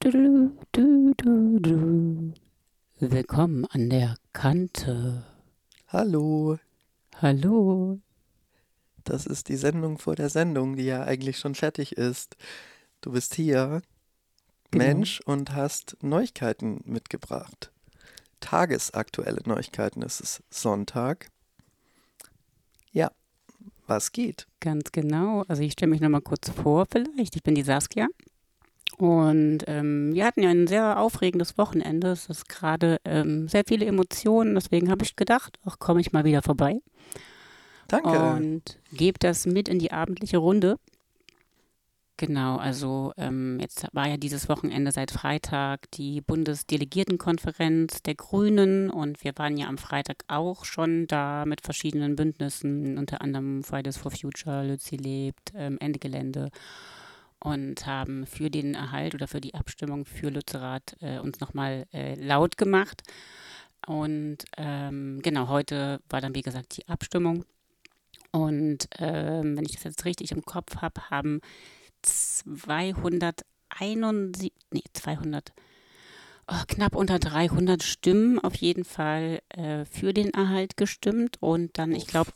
Du, du, du, du. Willkommen an der Kante. Hallo, Hallo. das ist die Sendung vor der Sendung, die ja eigentlich schon fertig ist. Du bist hier, Genau. Mensch, und hast Neuigkeiten mitgebracht. Tagesaktuelle Neuigkeiten. Es ist Sonntag. Ja, was geht? Ganz genau. Also ich stelle mich nochmal kurz vor vielleicht. Ich bin die Saskia. Und wir hatten ja ein sehr aufregendes Wochenende. Es ist gerade sehr viele Emotionen. Deswegen habe ich gedacht, ach, komme ich mal wieder vorbei. Danke. Und gebe das mit in die abendliche Runde. Genau, also jetzt war ja dieses Wochenende seit Freitag die Bundesdelegiertenkonferenz der Grünen und wir waren ja am Freitag auch schon da mit verschiedenen Bündnissen, unter anderem Fridays for Future, Lützi lebt, Ende Gelände und haben für den Erhalt oder für die Abstimmung für Lützerath uns nochmal laut gemacht. Und genau, heute war dann wie gesagt die Abstimmung und wenn ich das jetzt richtig im Kopf habe, haben 200, knapp unter 300 Stimmen auf jeden Fall für den Erhalt gestimmt und dann, ich glaube,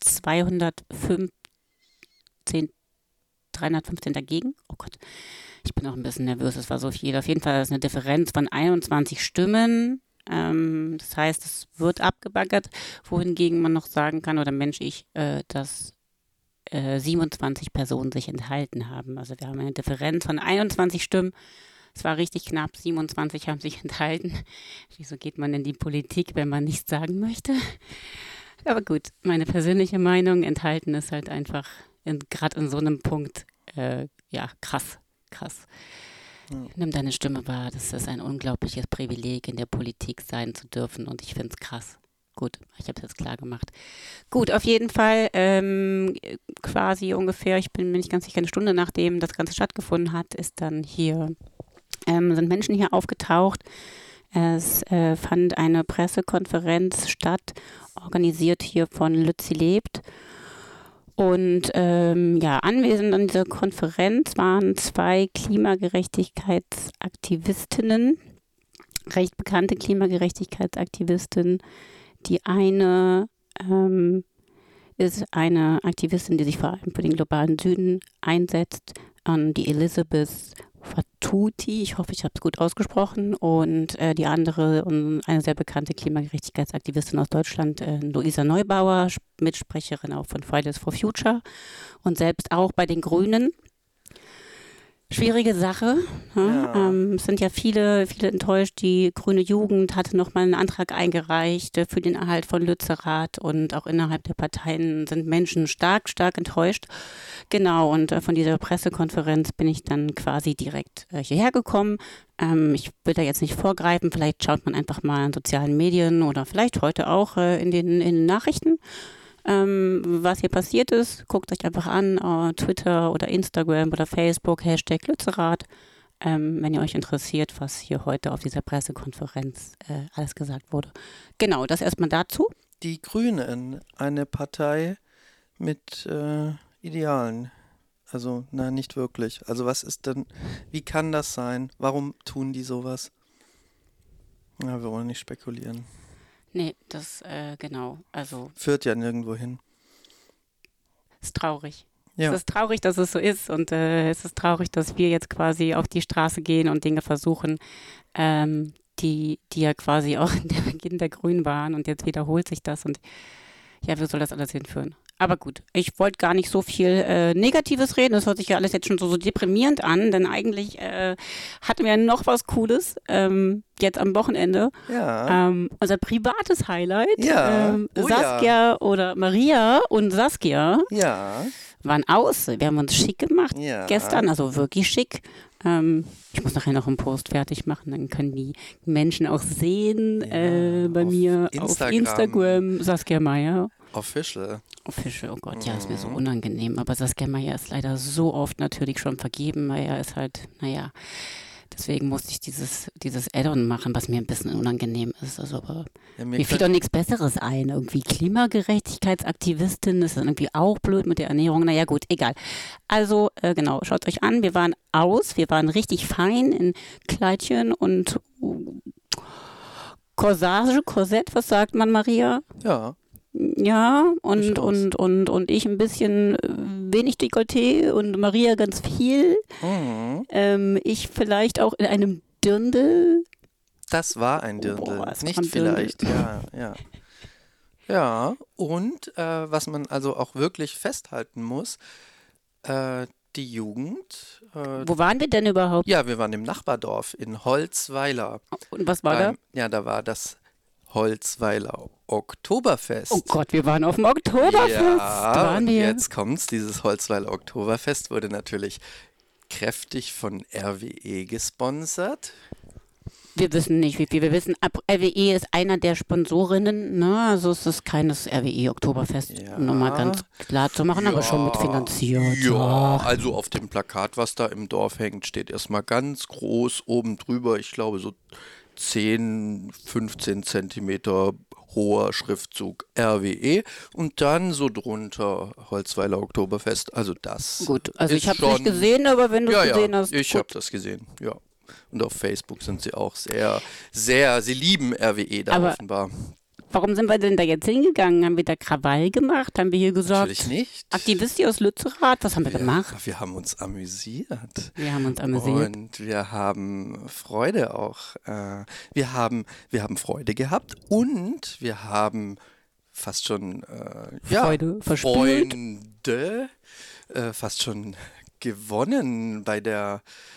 315 dagegen. Oh Gott, ich bin auch ein bisschen nervös, es war so viel. Auf jeden Fall ist eine Differenz von 21 Stimmen. Das heißt, es wird abgebaggert, wohingegen man noch sagen kann, oder Mensch, dass 27 Personen sich enthalten haben. Also wir haben eine Differenz von 21 Stimmen. Es war richtig knapp, 27 haben sich enthalten. Wieso geht man in die Politik, wenn man nichts sagen möchte? Aber gut, meine persönliche Meinung, enthalten ist halt einfach gerade in so einem Punkt, krass. Nimm deine Stimme wahr, das ist ein unglaubliches Privileg, in der Politik sein zu dürfen und ich finde es krass. Gut, ich habe es jetzt klar gemacht. Gut, auf jeden Fall quasi ungefähr, ich bin mir nicht ganz sicher, eine Stunde nachdem das Ganze stattgefunden hat, sind Menschen hier aufgetaucht. Es fand eine Pressekonferenz statt, organisiert hier von Lützi lebt. Und anwesend an dieser Konferenz waren 2 Klimagerechtigkeitsaktivistinnen, recht bekannte Klimagerechtigkeitsaktivistinnen. Die eine ist eine Aktivistin, die sich vor allem für den globalen Süden einsetzt, die Elizabeth Fatuti, ich hoffe, ich habe es gut ausgesprochen, und die andere, eine sehr bekannte Klimagerechtigkeitsaktivistin aus Deutschland, Luisa Neubauer, Mitsprecherin auch von Fridays for Future und selbst auch bei den Grünen. Schwierige Sache. Ja. Es sind ja viele enttäuscht. Die Grüne Jugend hatte nochmal einen Antrag eingereicht für den Erhalt von Lützerath und auch innerhalb der Parteien sind Menschen stark enttäuscht. Genau, und von dieser Pressekonferenz bin ich dann quasi direkt hierher gekommen. Ich will da jetzt nicht vorgreifen, vielleicht schaut man einfach mal in sozialen Medien oder vielleicht heute auch in den Nachrichten. Was hier passiert ist, guckt euch einfach an, Twitter oder Instagram oder Facebook, Hashtag Lützerath, wenn ihr euch interessiert, was hier heute auf dieser Pressekonferenz alles gesagt wurde. Genau, das erstmal dazu. Die Grünen, eine Partei mit Idealen. Also, nicht wirklich. Also wie kann das sein? Warum tun die sowas? Ja, wir wollen nicht spekulieren. Nee, genau, also Führt ja nirgendwo hin. ist traurig. Ja. Es ist traurig, dass es so ist und es ist traurig, dass wir jetzt quasi auf die Straße gehen und Dinge versuchen, die ja quasi auch der Beginn der Grünen waren und jetzt wiederholt sich das und ja, wo soll das alles hinführen? Aber gut, ich wollte gar nicht so viel Negatives reden, das hört sich ja alles jetzt schon so deprimierend an, denn eigentlich hatten wir noch was Cooles jetzt am Wochenende. Ja. Unser privates Highlight, Ja. Saskia oder Maria und Saskia Ja. waren aus. Wir haben uns schick gemacht Ja. gestern, also wirklich schick. Ich muss nachher noch einen Post fertig machen, dann können die Menschen auch sehen bei mir auf Instagram Saskia Meier. Official, oh Gott, ja, ist mir so unangenehm. Aber Saskia Meier ist leider so oft natürlich schon vergeben. Meier ist halt, Deswegen musste ich dieses Add-on machen, was mir ein bisschen unangenehm ist. Also, aber Ja, mir fiel doch nichts Besseres ein. Irgendwie Klimagerechtigkeitsaktivistin, das ist dann irgendwie auch blöd mit der Ernährung. Naja, gut, egal. Also, genau, schaut euch an, wir waren richtig fein in Kleidchen und Korsett, was sagt man, Maria? Ja, Ja, und, durchaus. und ich ein bisschen wenig Dekolleté und Maria ganz viel. Ich vielleicht auch in einem Dirndl. Das war ein Dirndl, Boah, es war nicht ein Dirndl. vielleicht, ja, ja. Ja, und was man also auch wirklich festhalten muss, die Jugend, Wo waren wir denn überhaupt? ja, wir waren im Nachbardorf in Holzweiler. Und was war da? Ja, da war das Holzweiler Oktoberfest. Oh Gott, wir waren auf dem Oktoberfest. Ja, Waren und wir. jetzt kommt's. Dieses Holzweiler Oktoberfest wurde natürlich kräftig von RWE gesponsert. Wir wissen nicht, wie viel. Wir wissen, RWE ist einer der Sponsorinnen. Ne? Also es ist keines RWE Oktoberfest, Ja. um nochmal ganz klar zu machen, aber schon mitfinanziert. Ja, also auf dem Plakat, was da im Dorf hängt, steht erstmal ganz groß oben drüber, ich glaube so 10, 15 Zentimeter hoher Schriftzug RWE und dann so drunter Holzweiler Oktoberfest. Also das Gut, also ist ich habe es schon, nicht gesehen, aber wenn du es ja, gesehen ja, hast, ich gut. habe das gesehen, ja. Und auf Facebook sind sie auch sie lieben RWE da Aber offenbar. Warum sind wir denn da jetzt hingegangen? Haben wir da Krawall gemacht? Haben wir hier gesagt, Natürlich nicht. Aktivisti aus Lützerath, was haben wir gemacht? Wir haben uns amüsiert. Wir haben uns amüsiert. Und wir haben Freude auch. Wir haben Freude gehabt und wir haben fast schon Freude verspürt. Freunde fast schon gewonnen bei der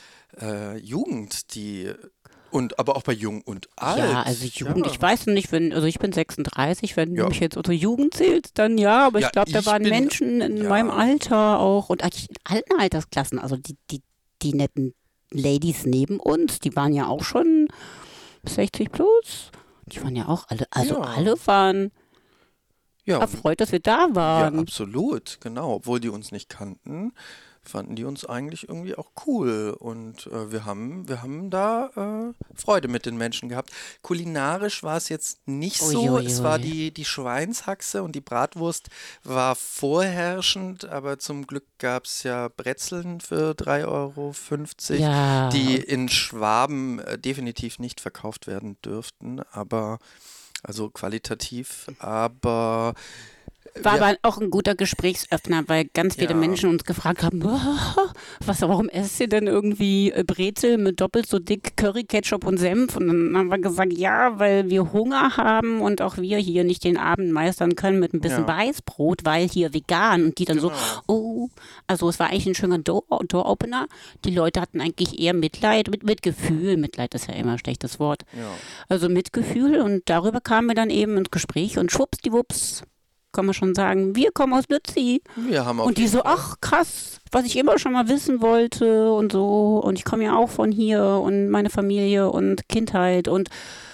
Jugend, und aber auch bei Jung und Alt. Ja, also Jugend, ich weiß noch nicht, also ich bin 36, wenn Ja. du mich jetzt unter Jugend zählst, dann ja, aber Ja, ich glaube, da ich waren bin- Menschen in ja. meinem Alter auch und eigentlich in alten Altersklassen, also die netten Ladies neben uns, die waren ja auch schon 60 plus. Die waren ja auch alle, also Ja. alle waren Ja, erfreut, dass wir da ja, waren. absolut, genau. Obwohl die uns nicht kannten, fanden die uns eigentlich irgendwie auch cool. Und wir haben da Freude mit den Menschen gehabt. Kulinarisch war es jetzt nicht so. Uiuiui. Es war die Schweinshaxe und die Bratwurst war vorherrschend, aber zum Glück gab es ja Brezeln für 3,50 €, Ja. die in Schwaben definitiv nicht verkauft werden dürften, aber also qualitativ, aber War wir- aber auch ein guter Gesprächsöffner, weil ganz viele Ja. Menschen uns gefragt haben, warum esst ihr denn irgendwie Brezel mit doppelt so dick Curry, Ketchup und Senf? Und dann haben wir gesagt, ja, weil wir Hunger haben und auch wir hier nicht den Abend meistern können mit ein bisschen Ja. Weißbrot, weil hier vegan. Und die dann Genau. so, also es war eigentlich ein schöner Door-Opener. Die Leute hatten eigentlich eher Mitleid, Mitgefühl. Mitleid ist ja immer ein schlechtes Wort. ja. Also Mitgefühl und darüber kamen wir dann eben ins Gespräch und schwuppsdiwupps, kann man schon sagen, wir kommen aus Lützi. Wir haben auf Und die jeden so, Fall- ach krass, was ich immer schon mal wissen wollte und so. Und ich komme ja auch von hier und meine Familie und Kindheit und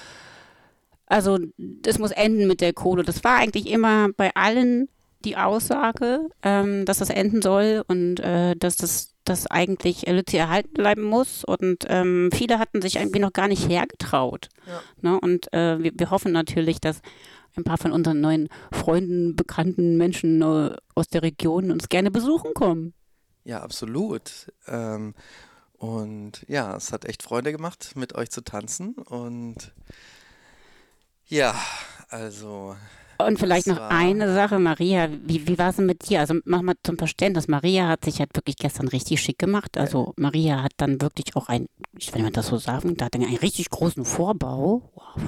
also das muss enden mit der Kohle. Das war eigentlich immer bei allen die Aussage, dass das enden soll und dass das eigentlich Lützi erhalten bleiben muss. Und viele hatten sich irgendwie noch gar nicht hergetraut. Ja. Ne? Und wir hoffen natürlich, dass ein paar von unseren neuen Freunden, bekannten Menschen aus der Region uns gerne besuchen kommen. Ja, absolut. Und ja, es hat echt Freude gemacht, mit euch zu tanzen. Und ja, also Und vielleicht Das noch war- eine Sache, Maria, wie war es denn mit dir? Also mach mal zum Verständnis, Maria hat sich halt wirklich gestern richtig schick gemacht. Also Maria hat dann wirklich auch wenn man das so sagen darf, einen richtig großen Vorbau. Wow.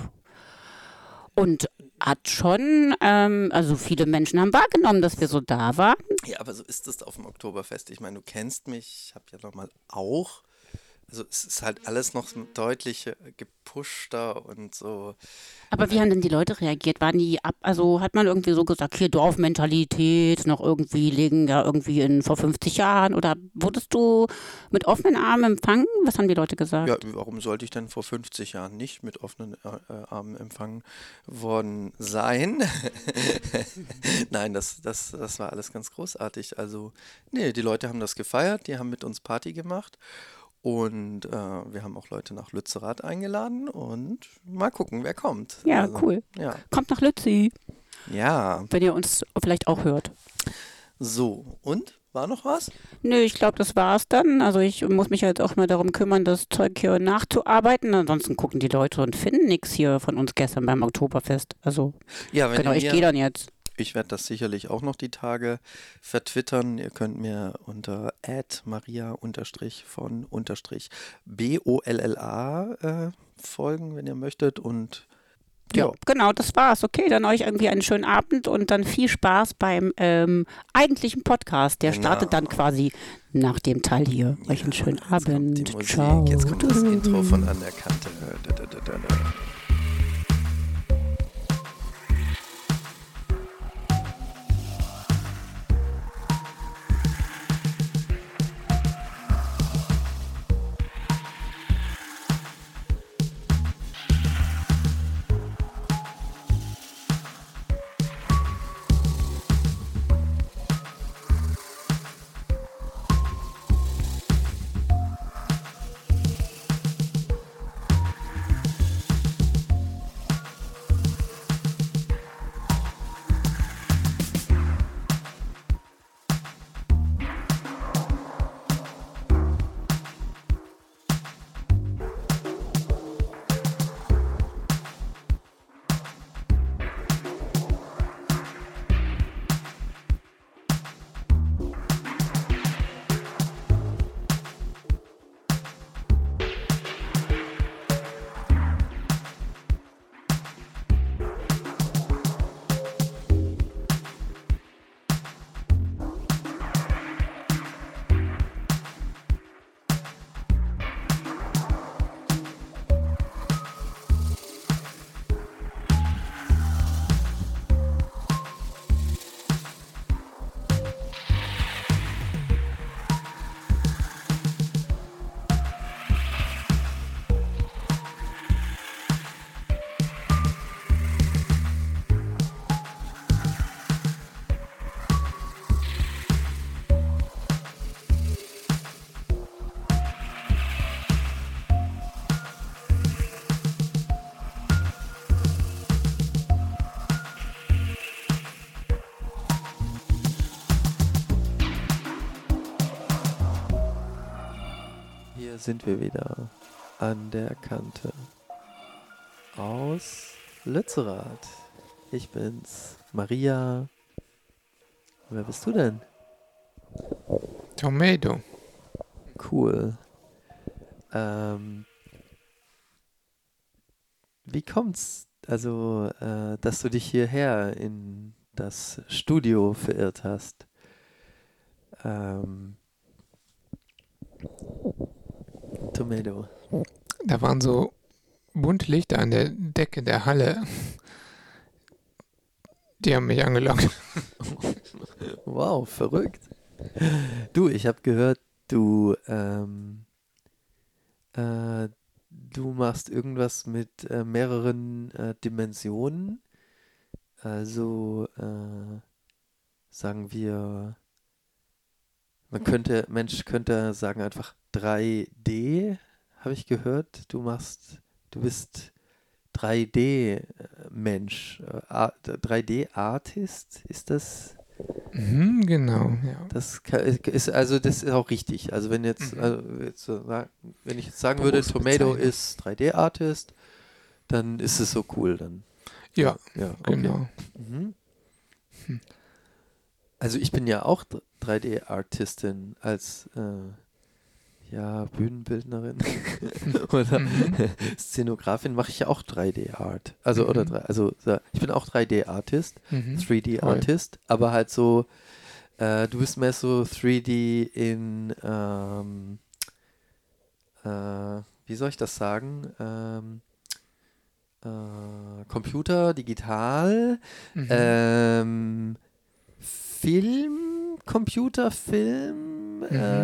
Und hat schon, also viele Menschen haben wahrgenommen, dass wir so da waren. ja, aber so ist es auf dem Oktoberfest. Ich meine, du kennst mich, ich habe ja nochmal auch. Also es ist halt alles noch deutlich gepushter und so. Aber wie haben denn die Leute reagiert? Waren die also hat man irgendwie so gesagt, hier Dorfmentalität, noch irgendwie liegen ja irgendwie vor 50 Jahren oder wurdest du mit offenen Armen empfangen? Was haben die Leute gesagt? Ja, warum sollte ich denn vor 50 Jahren nicht mit offenen Armen empfangen worden sein? Nein, das war alles ganz großartig. Also, nee, die Leute haben das gefeiert, die haben mit uns Party gemacht. Und wir haben auch Leute nach Lützerath eingeladen und mal gucken, wer kommt. Ja, Also, cool. Ja. Kommt nach Lützi, Ja, wenn ihr uns vielleicht auch hört. so. Und? War noch was? Nö, ich glaube, das war's dann. Also ich muss mich jetzt auch mal darum kümmern, das Zeug hier nachzuarbeiten. Ansonsten gucken die Leute und finden nichts hier von uns gestern beim Oktoberfest. Also Ja, wenn genau, ihr ich mir gehe dann jetzt. Ich werde das sicherlich auch noch die Tage vertwittern. Ihr könnt mir unter @maria_von_bolla folgen, wenn ihr möchtet. Und Ja, ja, genau, das war's. Okay, dann euch irgendwie einen schönen Abend und dann viel Spaß beim eigentlichen Podcast. Der startet dann genau. quasi nach dem Teil hier. Euch einen schönen Jetzt kommt die Abend. Musik. Ciao. Jetzt kommt das Intro von An der Kante. Da, da, da, da, da. Hier sind wir wieder an der Kante aus Lützerath. Ich bin's, Maria. Wer bist du denn? Tomato. Cool. Wie kommt's, also, dass du dich hierher in das Studio verirrt hast? Tomato. Da waren so bunte Lichter an der Decke der Halle. Die haben mich angelockt. Wow, verrückt. Du, ich habe gehört, du machst irgendwas mit mehreren Dimensionen. Also sagen wir, Mensch könnte sagen einfach 3D, habe ich gehört. Du bist 3D-Mensch, 3D-Artist, ist das? Genau, ja. Das ist auch richtig. Also wenn jetzt, wenn ich jetzt sagen würde, Tomato Berufsbezeichnung. ist 3D-Artist, dann ist es so cool. Dann Ja, ja, okay. genau. Mhm. Also ich bin ja auch 3D-Artistin als Bühnenbildnerin oder Szenografin mache ich ja auch 3D-Art. Also ich bin auch 3D-Artist, 3D-Artist, aber halt so, du bist mehr so 3D in, wie soll ich das sagen? Computer, digital, Film, Computerfilm,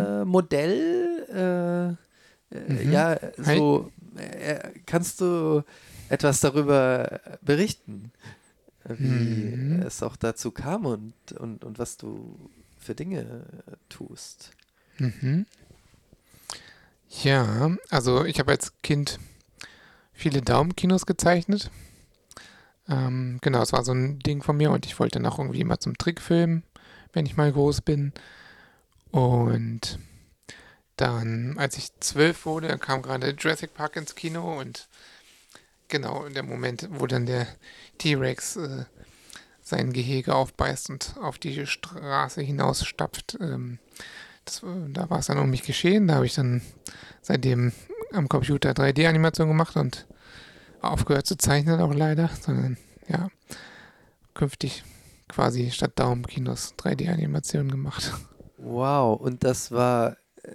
Modell, ja, so, kannst du etwas darüber berichten, wie es auch dazu kam und was du für Dinge tust? Ja, also ich habe als Kind viele Daumenkinos gezeichnet. Genau, es war so ein Ding von mir und ich wollte dann auch irgendwie mal zum Trickfilm, wenn ich mal groß bin. Und dann, als ich 12 wurde, kam gerade Jurassic Park ins Kino und genau in dem Moment, wo dann der T-Rex sein Gehege aufbeißt und auf die Straße hinausstapft, da war es dann um mich geschehen. Da habe ich dann seitdem am Computer 3D-Animation gemacht und aufgehört zu zeichnen auch leider, sondern ja, künftig quasi statt Daumenkinos 3D-Animationen gemacht. Wow, und das war,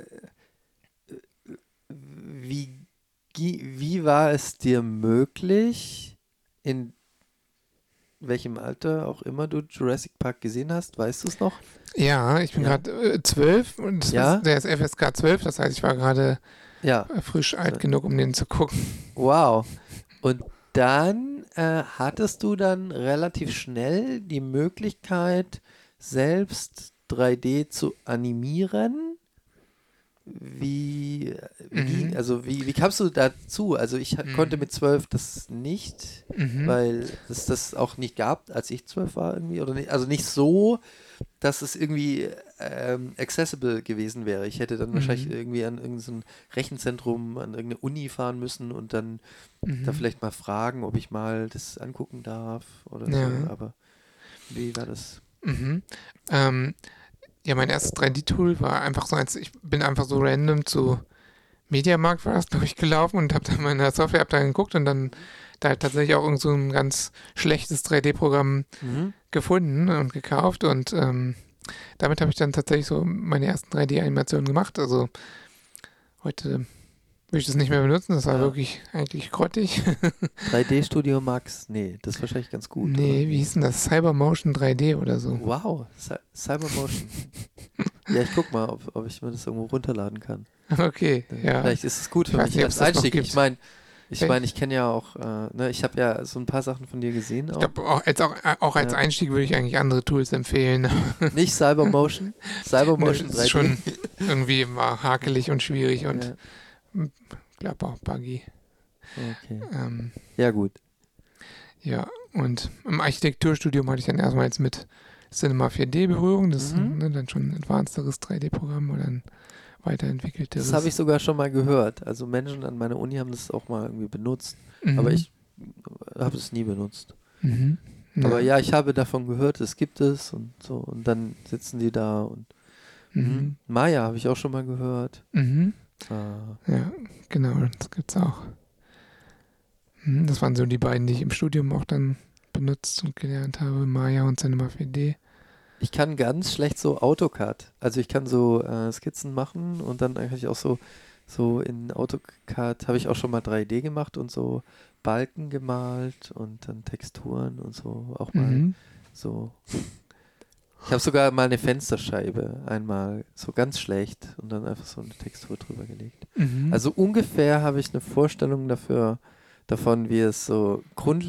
wie, wie war es dir möglich, in welchem Alter auch immer du Jurassic Park gesehen hast, weißt du es noch? Ja, ich bin Ja. gerade 12 und Ja? der ist FSK 12, das heißt, ich war gerade Ja, frisch alt genug, um den zu gucken. wow. Und dann hattest du dann relativ schnell die Möglichkeit, selbst 3D zu animieren. Mhm. Wie kamst du dazu? Also ich konnte mit 12 das nicht, Mhm. weil es das auch nicht gab, als ich 12 war irgendwie. Oder nicht, also nicht so, dass es irgendwie accessible gewesen wäre. Ich hätte dann wahrscheinlich irgendwie an irgendein so Rechenzentrum, an irgendeine Uni fahren müssen und dann da vielleicht mal fragen, ob ich mal das angucken darf oder so. Ja. Aber wie war das? Mhm. Ähm, ja, mein erstes 3D-Tool war einfach so eins, ich bin einfach so random zu Mediamarkt war das, glaube ich, gelaufen und habe dann mal in der Softwareabteilung geguckt und dann da halt tatsächlich auch irgend so ein ganz schlechtes 3D-Programm Mhm. gefunden und gekauft und damit habe ich dann tatsächlich so meine ersten 3D-Animationen gemacht. Also heute würde ich das nicht mehr benutzen, das war Ja. wirklich eigentlich grottig. 3D Studio Max? Nee, das ist wahrscheinlich ganz gut. Nee, oder? wie hieß denn das? Cybermotion 3D oder so. Wow, Cybermotion. Ja, ich guck mal, ob ich mir das irgendwo runterladen kann. Okay, ja. Vielleicht ist es gut Ich für weiß mich nicht, ob als es das noch Einstieg. gibt. Ich kenne ja auch, ne, ich habe ja so ein paar Sachen von dir gesehen Ich auch. glaube, auch als Ja. Einstieg würde ich eigentlich andere Tools empfehlen. Nicht Cybermotion? Cybermotion Das 3D? ist schon irgendwie immer hakelig und schwierig und Ja, glaube auch buggy. okay. Ähm, Ja, gut. ja, und im Architekturstudium hatte ich dann erstmals mit Cinema 4D Berührung. Das ist dann schon ein advancederes 3D-Programm oder ein weiterentwickelteres. Das habe ich sogar schon mal gehört. Also Menschen an meiner Uni haben das auch mal irgendwie benutzt. Mhm. Aber ich habe es nie benutzt. Mhm. Aber ja, ich habe davon gehört, es gibt es und so. Und dann sitzen die da und Mhm. Maya habe ich auch schon mal gehört. Mhm. Ah, Ja, genau, das gibt's auch. Das waren so die beiden, die ich im Studium auch dann benutzt und gelernt habe, Maya und Cinema 4D. ich kann ganz schlecht so AutoCAD. Also ich kann so Skizzen machen und dann eigentlich auch so in AutoCAD habe ich auch schon mal 3D gemacht und so Balken gemalt und dann Texturen und so auch mal so. Ich habe sogar mal eine Fensterscheibe einmal so ganz schlecht und dann einfach so eine Textur drüber gelegt. Mhm. Also ungefähr habe ich eine Vorstellung davon, wie es so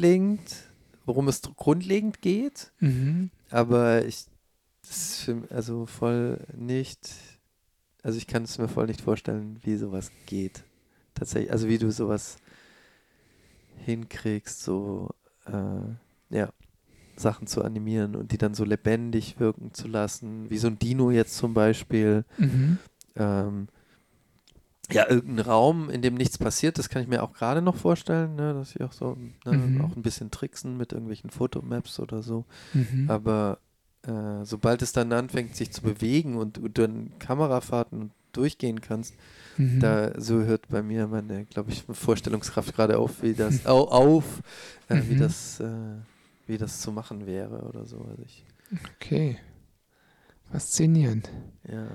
worum es grundlegend geht, aber das ist also voll nicht, also ich kann es mir voll nicht vorstellen, wie sowas geht. Tatsächlich, also wie du sowas hinkriegst, so ja, Sachen zu animieren und die dann so lebendig wirken zu lassen, wie so ein Dino jetzt zum Beispiel. Ja, irgendein Raum, in dem nichts passiert, das kann ich mir auch gerade noch vorstellen, ne, dass ich auch so auch ein bisschen tricksen mit irgendwelchen Fotomaps oder so. Aber sobald es dann anfängt, sich zu bewegen und du dann Kamerafahrten durchgehen kannst, da so hört bei mir meine, glaube ich, Vorstellungskraft gerade auf, wie das wie das zu machen wäre oder so. Also Okay. Faszinierend. ja.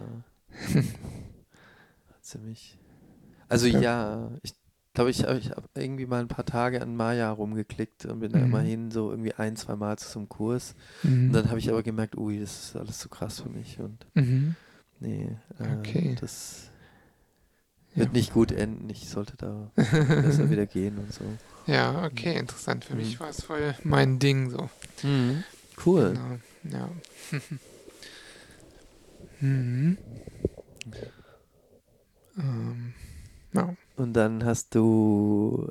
Ziemlich. Also ja, ich glaube, ich habe irgendwie mal ein paar Tage an Maya rumgeklickt und bin da immerhin so irgendwie 1-2 Mal zu so einem Kurs. Und dann habe ich aber gemerkt, ui, das ist alles zu krass für mich und nee, Okay. das wird nicht gut enden. Ich sollte da besser wieder gehen und so. Ja, okay, interessant. Für mich war es voll mein Ding so. Cool. Genau, ja. Ja. Und dann du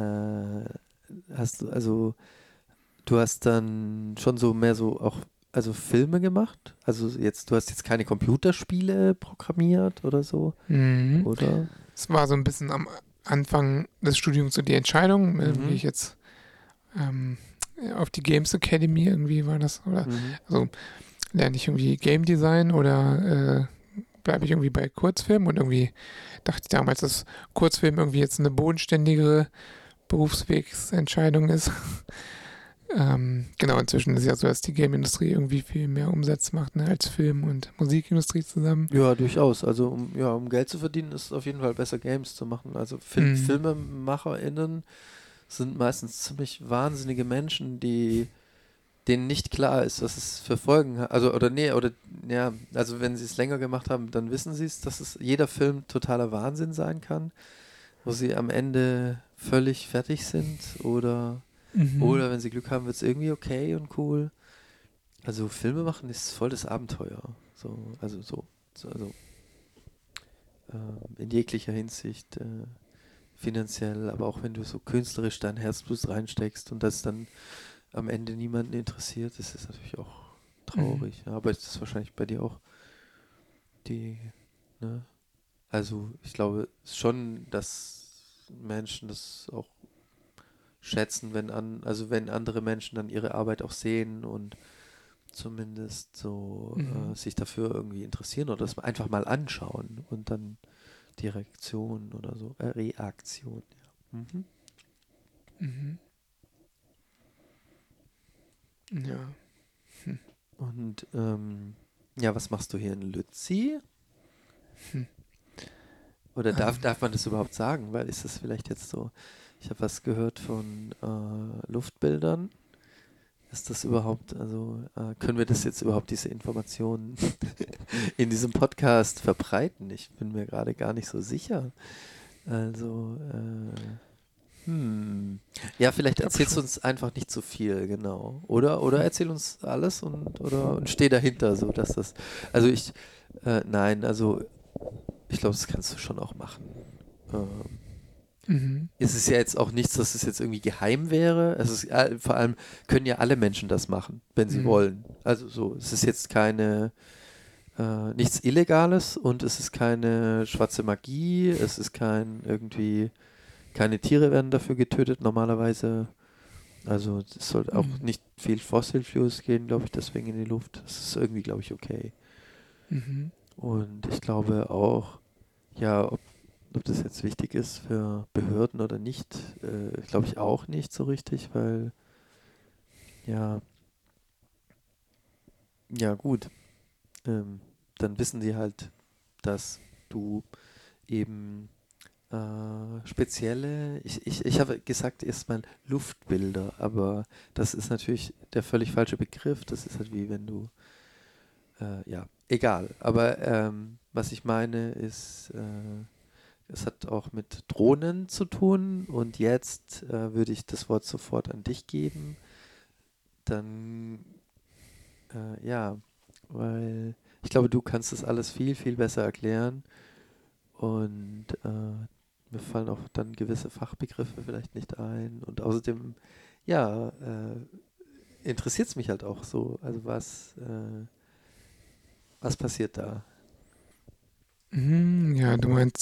hast dann schon so mehr so auch, also Filme gemacht? Also du hast jetzt keine Computerspiele programmiert oder so, Mhm. oder? Es war so ein bisschen am Anfang des Studiums so die Entscheidung, gehe ich jetzt auf die Games Academy, irgendwie war das, oder also lerne ich irgendwie Game Design oder bleibe ich irgendwie bei Kurzfilm, und irgendwie dachte ich damals, dass Kurzfilm irgendwie jetzt eine bodenständigere Berufswegsentscheidung ist. Genau, inzwischen ist es ja so, dass die Game-Industrie irgendwie viel mehr Umsatz macht, ne, als Film- und Musikindustrie zusammen. Ja, durchaus. Also um Geld zu verdienen, ist es auf jeden Fall besser, Games zu machen. Also FilmemacherInnen sind meistens ziemlich wahnsinnige Menschen, denen nicht klar ist, was es für Folgen hat. Also, also wenn sie es länger gemacht haben, dann wissen sie es, dass jeder Film totaler Wahnsinn sein kann, wo sie am Ende völlig fertig sind oder wenn sie Glück haben, wird es irgendwie okay und cool. Also Filme machen ist voll das Abenteuer. In jeglicher Hinsicht, finanziell, aber auch wenn du so künstlerisch dein Herzblut reinsteckst und das dann am Ende niemanden interessiert, das ist natürlich auch traurig. Ja, aber ist das wahrscheinlich bei dir auch ne? Also ich glaube schon, dass Menschen das auch schätzen, wenn andere Menschen dann ihre Arbeit auch sehen und zumindest so sich dafür irgendwie interessieren oder das einfach mal anschauen und dann die Reaktion oder so. Reaktion, ja. Ja. Und was machst du hier in Lützi? Oder darf man das überhaupt sagen? Weil ist das vielleicht jetzt so, ich habe was gehört von Luftbildern. Ist das überhaupt, können wir das jetzt überhaupt, diese Informationen in diesem Podcast verbreiten? Ich bin mir gerade gar nicht so sicher. Also, ja, vielleicht erzählst du uns einfach nicht zu viel, genau. Oder erzähl uns alles und steh dahinter, so dass das. Also nein, also ich glaube, das kannst du schon auch machen. Es ist ja jetzt auch nichts, dass es jetzt irgendwie geheim wäre. Es ist vor allem können ja alle Menschen das machen, wenn sie wollen. Also so, es ist jetzt nichts Illegales und es ist keine schwarze Magie, es ist keine Tiere werden dafür getötet normalerweise. Also es soll auch nicht viel Fossil Fuels gehen, glaube ich, deswegen in die Luft. Das ist irgendwie, glaube ich, okay. Und ich glaube auch, ja, ob das jetzt wichtig ist für Behörden oder nicht, glaube ich auch nicht so richtig, weil ja gut, dann wissen die halt, dass du eben spezielle, ich habe gesagt erstmal Luftbilder, aber das ist natürlich der völlig falsche Begriff. Das ist halt wie wenn du, egal. Aber was ich meine ist, es hat auch mit Drohnen zu tun und jetzt würde ich das Wort sofort an dich geben. Dann, weil ich glaube, du kannst das alles viel, viel besser erklären und mir fallen auch dann gewisse Fachbegriffe vielleicht nicht ein und außerdem, interessiert es mich halt auch so, also was passiert da? Ja, du meinst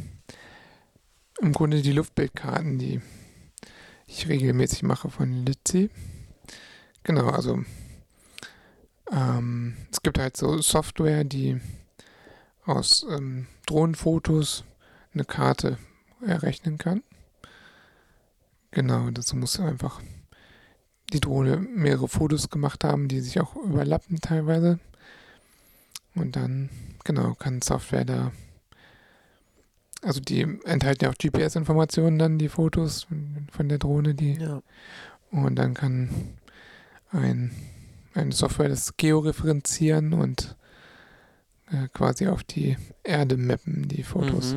im Grunde die Luftbildkarten, die ich regelmäßig mache von Litzy. Genau, also es gibt halt so Software, die aus Drohnenfotos eine Karte errechnen kann. Genau, dazu muss einfach die Drohne mehrere Fotos gemacht haben, die sich auch überlappen teilweise. Und dann, genau, kann Software da, also die enthalten ja auch GPS-Informationen dann, die Fotos von der Drohne, und dann kann eine Software das georeferenzieren und quasi auf die Erde mappen, die Fotos.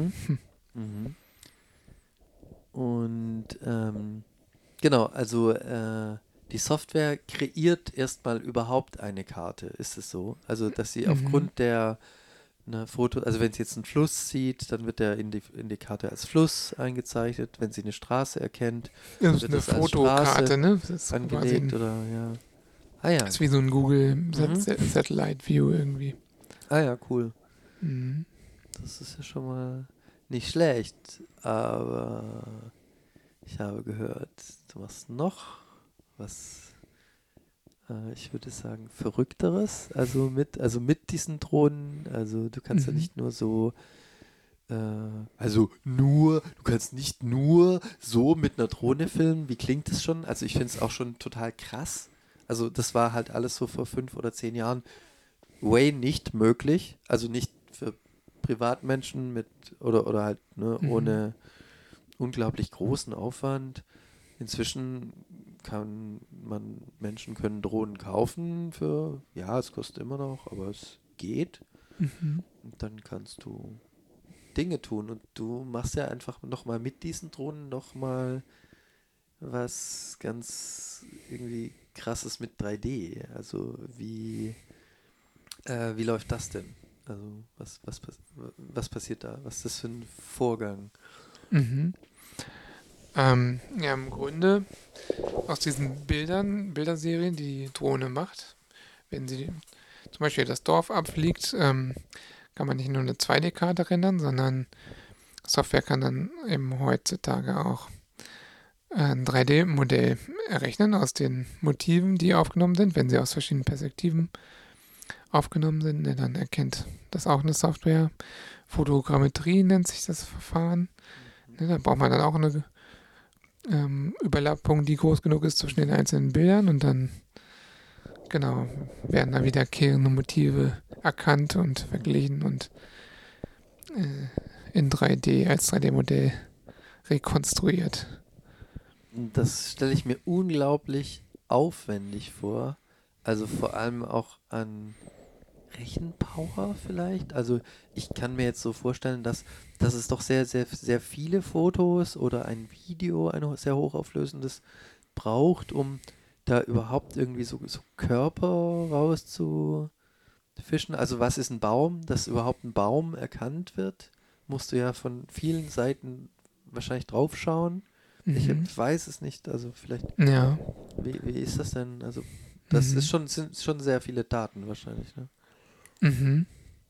Und genau, also die Software kreiert erstmal überhaupt eine Karte, ist es so? Also, dass sie aufgrund der Foto, also wenn sie jetzt einen Fluss sieht, dann wird der in die Karte als Fluss eingezeichnet. Wenn sie eine Straße erkennt, Das ist wird eine das als Fotokarte, Straße ne? Das ist quasi angelegt oder ja. Ah ja. das ist wie so ein Google Mhm. Satellite View irgendwie. Ah ja, cool. Mhm. Das ist ja schon mal nicht schlecht, aber ich habe gehört, du machst noch was, ich würde sagen, Verrückteres, also mit diesen Drohnen, also du kannst ja Mhm. nicht nur so, du kannst nicht nur so mit einer Drohne filmen, wie klingt es schon? Also ich finde es auch schon total krass. Also das war halt alles so vor 5 oder 10 Jahren way nicht möglich, also nicht für Privatmenschen mit oder halt ohne unglaublich großen Aufwand. Inzwischen Menschen können Drohnen kaufen für, ja, es kostet immer noch, aber es geht. Mhm. Und dann kannst du Dinge tun und du machst ja einfach nochmal mit diesen Drohnen nochmal was ganz irgendwie krasses mit 3D. Also wie läuft das denn? Also was passiert da? Was ist das für ein Vorgang? Mhm. Ja, im Grunde aus diesen Bilderserien, die die Drohne macht, wenn sie zum Beispiel das Dorf abfliegt, kann man nicht nur eine 2D-Karte rendern, sondern Software kann dann eben heutzutage auch ein 3D-Modell errechnen aus den Motiven, die aufgenommen sind. Wenn sie aus verschiedenen Perspektiven aufgenommen sind, ne, dann erkennt das auch eine Software. Fotogrammetrie nennt sich das Verfahren. Ne, da braucht man dann auch eine Überlappung, die groß genug ist zwischen den einzelnen Bildern und dann genau werden da wiederkehrende Motive erkannt und verglichen und in 3D als 3D-Modell rekonstruiert. Das stelle ich mir unglaublich aufwendig vor. Also vor allem auch an Rechenpower vielleicht. Also ich kann mir jetzt so vorstellen, dass es doch sehr, sehr, sehr viele Fotos oder ein Video, ein sehr hochauflösendes, braucht, um da überhaupt irgendwie so Körper rauszufischen. Also was ist ein Baum? Dass überhaupt ein Baum erkannt wird, musst du ja von vielen Seiten wahrscheinlich draufschauen. Ich Mhm. weiß es nicht, also vielleicht, Ja. wie ist das denn? Also das Mhm. sind schon sehr viele Daten wahrscheinlich, ne? Mhm.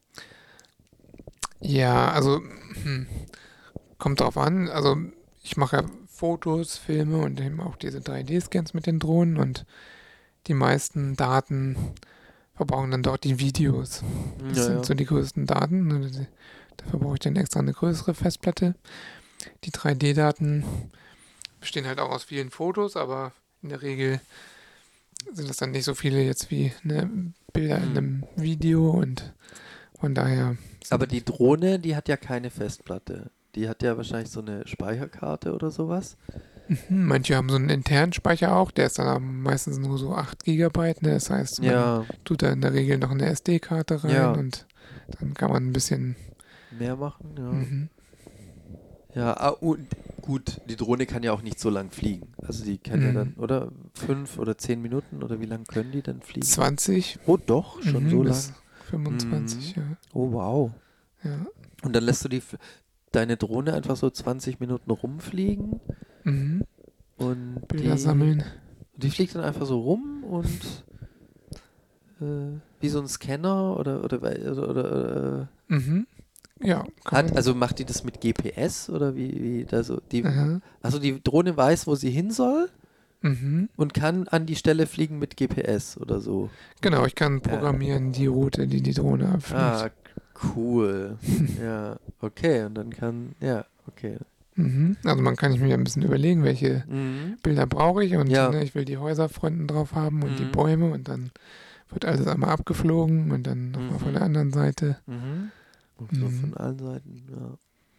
Ja, also kommt drauf an. Also ich mache ja Fotos, Filme und eben auch diese 3D-Scans mit den Drohnen und die meisten Daten verbrauchen dann dort die Videos. Das Ja, sind ja. so die größten Daten. Dafür brauche ich dann extra eine größere Festplatte. Die 3D-Daten bestehen halt auch aus vielen Fotos, aber in der Regel sind das dann nicht so viele jetzt wie Bilder in einem Video und von daher. Aber die Drohne, die hat ja keine Festplatte. Die hat ja wahrscheinlich so eine Speicherkarte oder sowas. Manche haben so einen internen Speicher auch, der ist dann aber meistens nur so 8 Gigabyte. Ne? Das heißt, man Ja, tut da in der Regel noch eine SD-Karte rein Ja. und dann kann man ein bisschen. mehr machen, ja. Mhm. Ja, und gut, die Drohne kann ja auch nicht so lang fliegen. Also die kann ja dann, oder 5 oder 10 Minuten oder wie lang können die denn fliegen? 20 Oh doch, schon so bis lang. 25, Oh wow. ja. Und dann lässt du deine Drohne einfach so 20 Minuten rumfliegen Mhm. und Bilder sammeln. die fliegt dann einfach so rum und wie so ein Scanner oder Mhm. Ja, kann man. also macht die das mit GPS oder wie da so Aha. also die Drohne weiß, wo sie hin soll Mhm. und kann an die Stelle fliegen mit GPS oder so. Genau, ich kann programmieren die Route, die die Drohne abfliegt. Ah, cool. Ja, okay. Und dann okay. Mhm. Also man kann sich mir ein bisschen überlegen, welche Mhm. Bilder brauche ich und Ja. ich will die Häuserfronten drauf haben und die Mhm. Bäume und dann wird alles einmal abgeflogen und dann nochmal von der anderen Seite. Mhm. Und so Mhm. von allen Seiten, ja.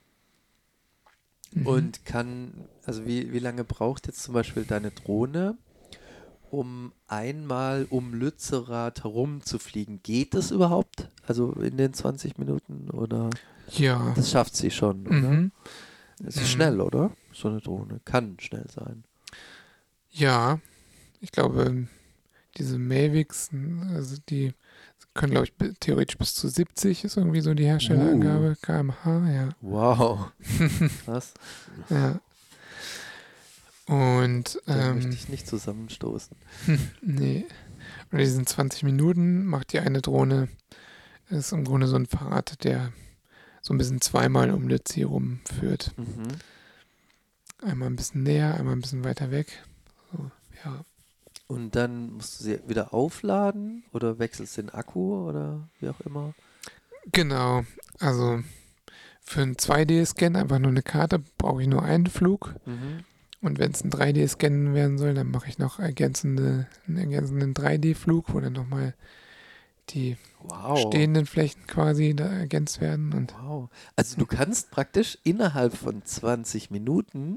Mhm. Und also wie lange braucht jetzt zum Beispiel deine Drohne, um einmal um Lützerath herumzufliegen? Geht das überhaupt? Also in den 20 Minuten oder? Ja. Das schafft sie schon, oder? Mhm. Es ist schnell, oder? So eine Drohne kann schnell sein. Ja, ich glaube, diese Mavics, also die können, glaube ich, theoretisch bis zu 70 ist irgendwie so die Herstellerangabe, km/h, ja. Wow. Was? Ja. Und Da möchte ich nicht zusammenstoßen. nee. Und in diesen 20 Minuten macht die eine Drohne, ist im Grunde so ein Pfad, der so ein bisschen zweimal um das Ziel rumführt. Mhm. Einmal ein bisschen näher, einmal ein bisschen weiter weg. So, ja. Und dann musst du sie wieder aufladen oder wechselst den Akku oder wie auch immer. Genau. Also für einen 2D-Scan einfach nur eine Karte, brauche ich nur einen Flug. Mhm. Und wenn es ein 3D-Scan werden soll, dann mache ich noch einen ergänzenden 3D-Flug, wo dann nochmal die stehenden Flächen quasi da ergänzt werden. Und Wow. Also du kannst praktisch innerhalb von 20 Minuten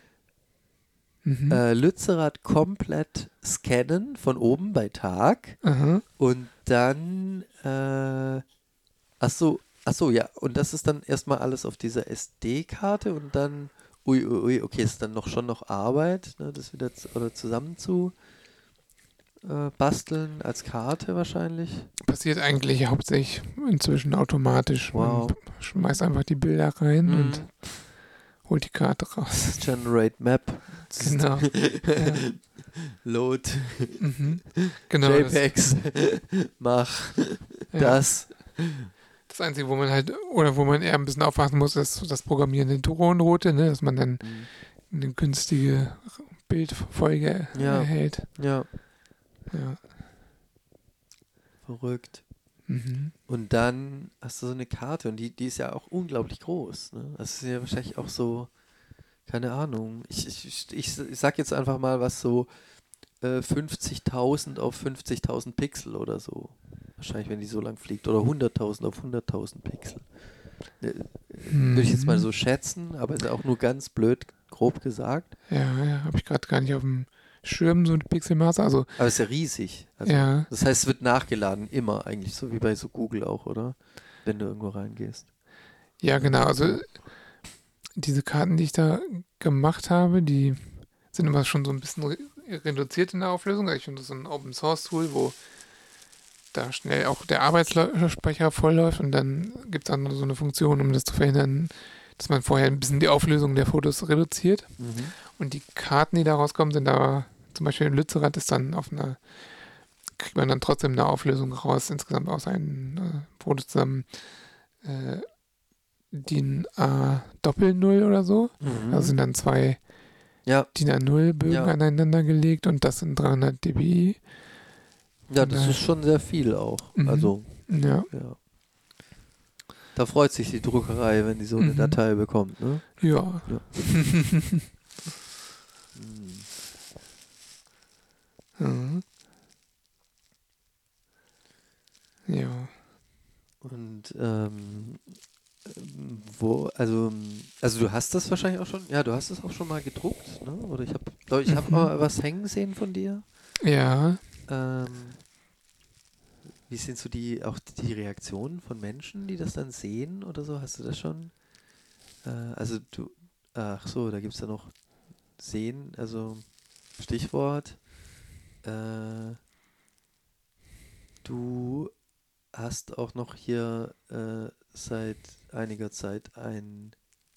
Lützerath komplett scannen von oben bei Tag aha. und dann ach so, ja, und das ist dann erstmal alles auf dieser SD-Karte und dann okay, ist dann schon noch Arbeit, ne, das wieder zusammen zu basteln als Karte wahrscheinlich. Passiert eigentlich hauptsächlich inzwischen automatisch. Wow. Man schmeißt einfach die Bilder rein und holt die Karte raus. Generate Map. Genau. Ja. Load. Genau. JPEGs. Mach das. Das Einzige, wo man halt, oder wo man eher ein bisschen aufpassen muss, ist das Programmieren der Drohnenroute, ne, dass man dann eine günstige Bildfolge erhält. Ja. Ja. Verrückt. Mhm. Und dann hast du so eine Karte und die ist ja auch unglaublich groß. Ne? Das ist ja wahrscheinlich auch so, keine Ahnung. Ich sag jetzt einfach mal was so 50.000 auf 50.000 Pixel oder so. Wahrscheinlich, wenn die so lang fliegt. Oder 100.000 auf 100.000 Pixel. Würde ich jetzt mal so schätzen, aber ist ja auch nur ganz blöd, grob gesagt. Ja, habe ich gerade gar nicht auf dem Schirm, so ein Pixelmaß. Also, aber es ist ja riesig. Also, ja. Das heißt, es wird nachgeladen, immer eigentlich, so wie bei so Google auch, oder? Wenn du irgendwo reingehst. Ja, genau. Also diese Karten, die ich da gemacht habe, die sind immer schon so ein bisschen reduziert in der Auflösung. Ich finde, das ist ein Open-Source-Tool, wo da schnell auch der Arbeitsspeicher vollläuft und dann gibt es dann so eine Funktion, um das zu verhindern, dass man vorher ein bisschen die Auflösung der Fotos reduziert. Und die Karten, die da rauskommen, sind da, zum Beispiel in Lützerath ist dann kriegt man dann trotzdem eine Auflösung raus, insgesamt aus einem Foto zusammen DIN A Doppel-Null oder so. Da sind dann zwei DIN A0 Bögen aneinander gelegt und das sind 300 dpi. Ja, das ist schon sehr viel auch. Also, ja. Da freut sich die Druckerei, wenn die so eine Datei bekommt, ne? Ja. Ja. Und also du hast das wahrscheinlich auch schon, ja, du hast es auch schon mal gedruckt, ne? Oder ich habe mal was hängen sehen von dir. Ja. Wie sind so die Reaktionen von Menschen, die das dann sehen oder so? Hast du das schon? Ach so, da gibt es ja noch sehen, also Stichwort. Du hast auch noch hier seit einiger Zeit ein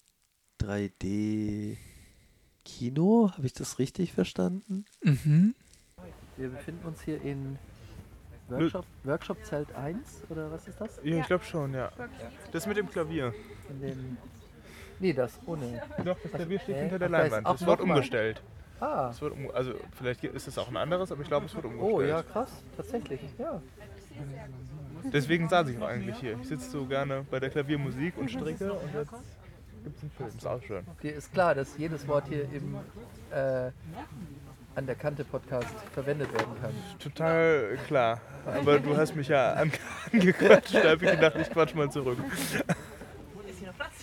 3D-Kino. Habe ich das richtig verstanden? Wir befinden uns hier in Workshop Zelt 1, oder was ist das? Ja, ich glaube schon, ja. Das mit dem Klavier. Nee, das ohne. Doch, das Klavier steht hinter der Leinwand. Das wird umgestellt. Ah. Also vielleicht ist es auch ein anderes, aber ich glaube, es wird umgestellt. Oh ja, krass, tatsächlich, ja. Deswegen saß ich auch eigentlich hier. Ich sitze so gerne bei der Klaviermusik und stricke und jetzt gibt es einen Film. Ist auch schön. Dir ist klar, dass jedes Wort hier im An der Kante Podcast verwendet werden kann. Total klar. Aber du hast mich ja angequatscht, da habe ich gedacht, ich quatsch mal zurück. Ist hier noch Platz?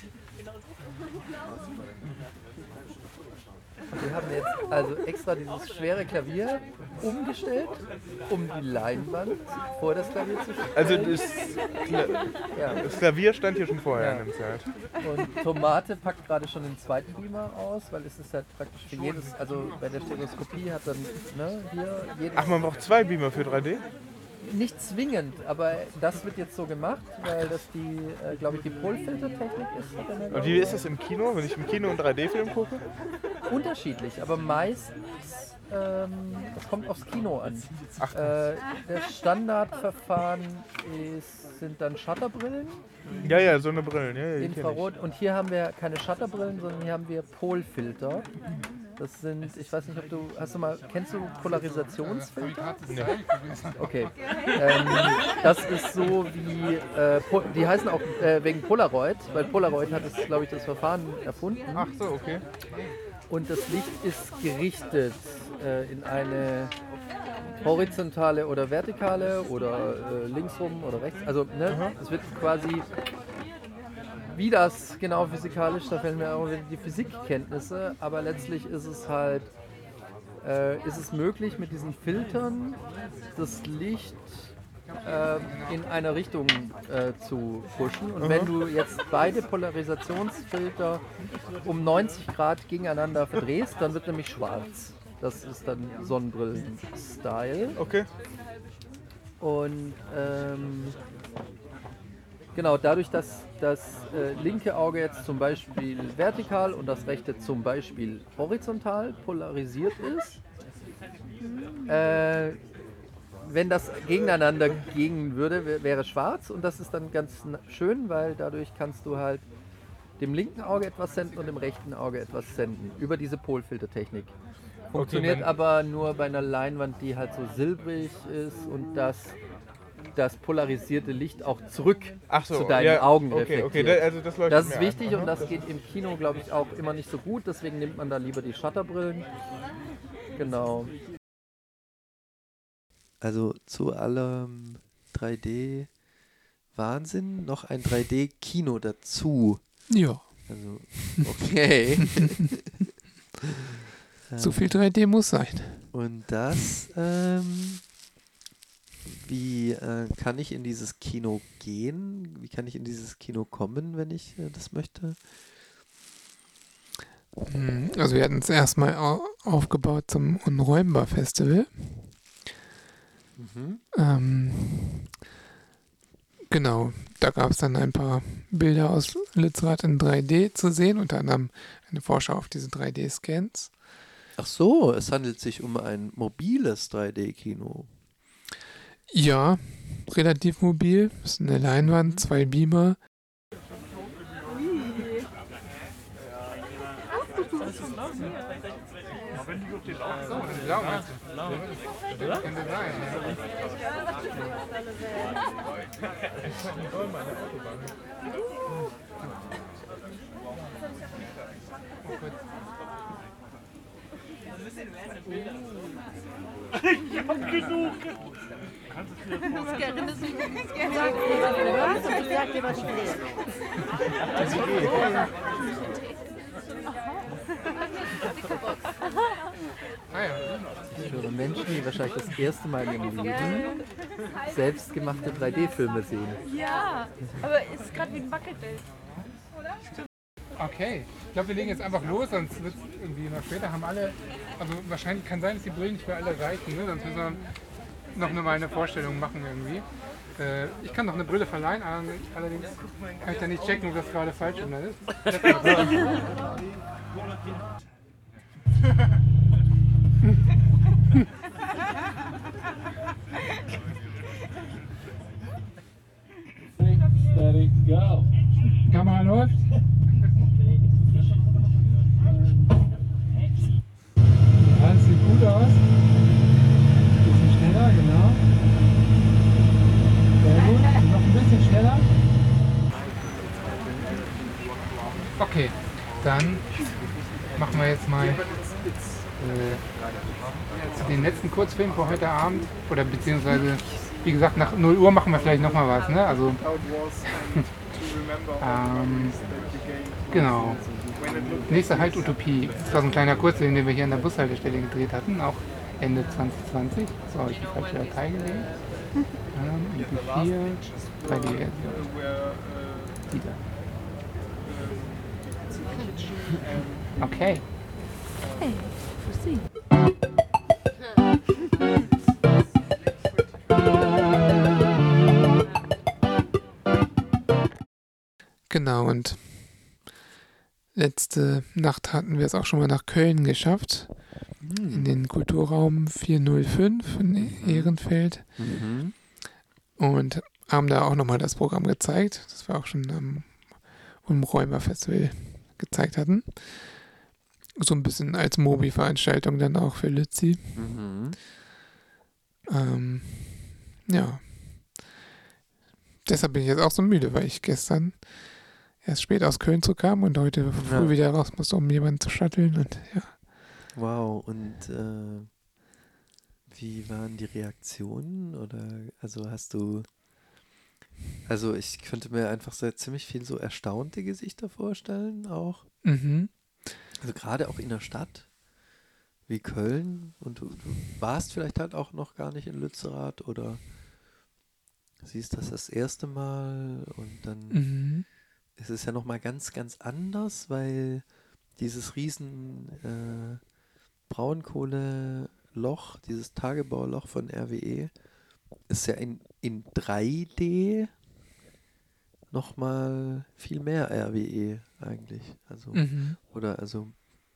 Wir haben jetzt also extra dieses schwere Klavier umgestellt, um die Leinwand vor das Klavier zu stellen. Also das Klavier stand hier schon vorher in dem Zelt. Und Tomate packt gerade schon den zweiten Beamer aus, weil es ist halt praktisch für jedes, also bei der Stereoskopie hat dann hier jedes... Ach, man braucht zwei Beamer für 3D? Nicht zwingend, aber das wird jetzt so gemacht, weil das die, glaube ich, die Polfiltertechnik ist. Hat er mir, Und glaub wie ich, ist das im Kino, wenn ich im Kino einen 3D-Film gucke? unterschiedlich, aber meistens, es kommt aufs Kino an. Ach. Das Standardverfahren sind dann Shutterbrillen, Ja, ja, so eine Brille. Ja, ja, die kenn Infrarot. Und hier haben wir keine Shutterbrillen, sondern hier haben wir Polfilter. Das sind, ich weiß nicht, kennst du Polarisationsfilter? Nee. Okay. Das ist so wie, die heißen auch wegen Polaroid, weil Polaroid hat es, glaube ich, das Verfahren erfunden. Ach so, okay. Und das Licht ist gerichtet in eine horizontale oder vertikale oder linksrum oder rechts. Also es wird quasi, wie das genau physikalisch, da fehlen mir auch wieder die Physikkenntnisse, aber letztlich ist es halt, ist es möglich mit diesen Filtern das Licht in eine Richtung zu pushen. Und wenn du jetzt beide Polarisationsfilter um 90 Grad gegeneinander verdrehst, dann wird nämlich schwarz. Das ist dann Sonnenbrillen-Style. Okay. Und genau, dadurch, dass das linke Auge jetzt zum Beispiel vertikal und das rechte zum Beispiel horizontal polarisiert ist, wenn das gegeneinander gehen würde, wäre schwarz, und das ist dann ganz schön, weil dadurch kannst du halt dem linken Auge etwas senden und dem rechten Auge etwas senden über diese Polfiltertechnik. Funktioniert aber nur bei einer Leinwand, die halt so silbrig ist und das polarisierte Licht auch zurück zu deinen Augen reflektiert. Okay, also das leuchtet Das ist mir wichtig ein. und das geht im Kino, glaube ich, auch immer nicht so gut, deswegen nimmt man da lieber die Shutterbrillen. Genau. Also zu allem 3D-Wahnsinn noch ein 3D-Kino dazu. Ja, Also, okay. so viel 3D muss sein. Und das, wie kann ich in dieses Kino gehen? Wie kann ich in dieses Kino kommen, wenn ich das möchte? Also wir hatten es erstmal aufgebaut zum Unräumbar-Festival. Genau, da gab es dann ein paar Bilder aus Lützerath in 3D zu sehen, unter anderem eine Vorschau auf diese 3D-Scans. Ach so, es handelt sich um ein mobiles 3D-Kino. Ja, relativ mobil. Das ist eine Leinwand, 2 Beamer. Ich hab genug. Ich höre Menschen, die wahrscheinlich das erste Mal in ihrem Leben selbstgemachte 3D-Filme sehen. Ja, aber es ist gerade wie ein Wackelbild. Okay, ich glaube, wir legen jetzt einfach los, sonst wird es irgendwie noch später. Haben alle, also wahrscheinlich kann sein, dass die Brillen nicht für alle reichen, ne? Sonst müssen wir noch mal eine Vorstellung machen irgendwie. Ich kann noch eine Brille verleihen, allerdings kann ich da nicht checken, ob das gerade falsch oder ist. Steady, go. Kamera läuft. Alles sieht gut aus. Ein bisschen schneller, genau. Sehr gut. Noch ein bisschen schneller. Okay, dann machen wir jetzt mal den letzten Kurzfilm für heute Abend. Oder beziehungsweise, wie gesagt, nach 0 Uhr machen wir vielleicht nochmal was, ne? Also, genau. Nächster Halt Utopie. Das war so ein kleiner Kurzfilm, den wir hier an der Bushaltestelle gedreht hatten, auch Ende 2020. So, habe ich die falsche Datei gelegt. MP4, 3D-Version. Die da. Okay. Hey, proceed. Genau, und letzte Nacht hatten wir es auch schon mal nach Köln geschafft, in den Kulturraum 405 in Ehrenfeld. Mhm. Und haben da auch nochmal das Programm gezeigt, das wir auch schon am Räumer-Festival gezeigt hatten. So ein bisschen als Mobi-Veranstaltung dann auch für Lützi. Mhm. Ja. Deshalb bin ich jetzt auch so müde, weil ich gestern erst spät aus Köln zurückkam und heute früh wieder raus musste, um jemanden zu shutteln. Und ja. Wow, und wie waren die Reaktionen? Oder also hast du, also ich könnte mir einfach so ziemlich viel so erstaunte Gesichter vorstellen auch. Mhm. Also gerade auch in der Stadt wie Köln und du warst vielleicht halt auch noch gar nicht in Lützerath oder siehst das erste Mal und dann ist es ja nochmal ganz, ganz anders, weil dieses riesen Braunkohleloch, dieses Tagebauloch von RWE, ist ja in 3D nochmal viel mehr RWE eigentlich. Also, oder also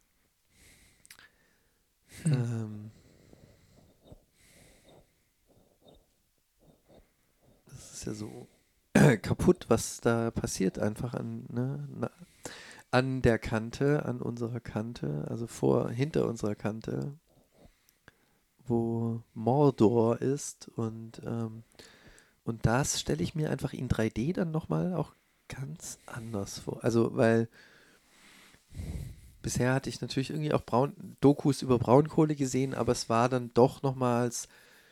das ist ja so kaputt, was da passiert einfach an der Kante, an unserer Kante, also hinter unserer Kante, wo Mordor ist und das stelle ich mir einfach in 3D dann nochmal auch ganz anders vor. Also, weil bisher hatte ich natürlich irgendwie auch Dokus über Braunkohle gesehen, aber es war dann doch nochmals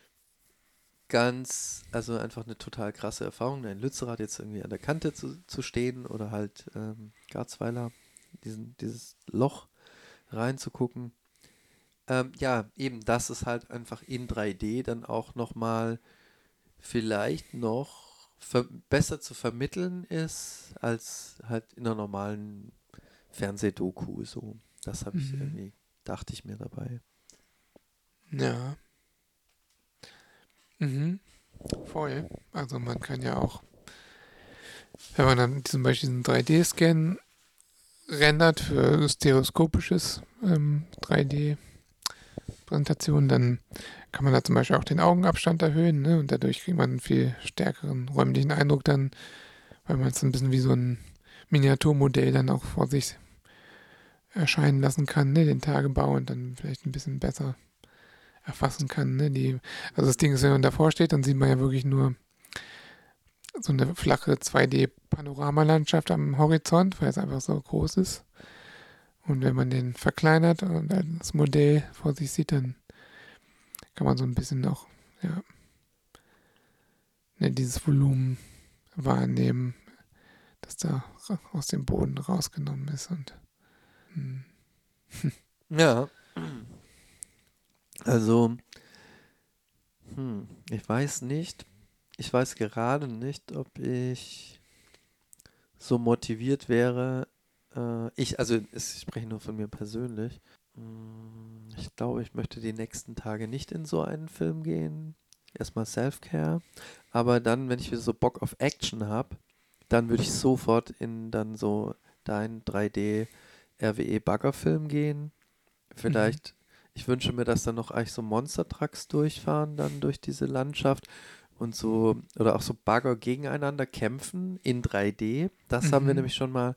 also einfach eine total krasse Erfahrung, in Lützerath jetzt irgendwie an der Kante zu stehen oder halt Garzweiler, dieses Loch reinzugucken. Ja, eben, dass es halt einfach in 3D dann auch nochmal vielleicht noch besser zu vermitteln ist, als halt in einer normalen Fernsehdoku. So, das habe ich irgendwie, dachte ich mir dabei. Ja. Voll. Also man kann ja auch, wenn man dann zum Beispiel diesen 3D-Scan rendert für stereoskopisches 3D-Präsentation, dann kann man da zum Beispiel auch den Augenabstand erhöhen, ne? Und dadurch kriegt man einen viel stärkeren räumlichen Eindruck dann, weil man es ein bisschen wie so ein Miniaturmodell dann auch vor sich erscheinen lassen kann, ne? Den Tagebau und dann vielleicht ein bisschen besser erfassen kann. Ne? Also das Ding ist, wenn man davor steht, dann sieht man ja wirklich nur so eine flache 2D-Panoramalandschaft am Horizont, weil es einfach so groß ist. Und wenn man den verkleinert und das Modell vor sich sieht, dann kann man so ein bisschen auch dieses Volumen wahrnehmen, das da aus dem Boden rausgenommen ist. Und Ja. Also, ich weiß gerade nicht, ob ich so motiviert wäre. Ich spreche nur von mir persönlich. Ich glaube, ich möchte die nächsten Tage nicht in so einen Film gehen. Erstmal Self-Care. Aber dann, wenn ich wieder so Bock auf Action habe, dann würde ich sofort in dann so deinen 3D-RWE-Baggerfilm gehen. Vielleicht. Ich wünsche mir, dass dann noch eigentlich so Monster-Trucks durchfahren, dann durch diese Landschaft und so, oder auch so Bagger gegeneinander kämpfen in 3D. Das haben wir nämlich schon mal,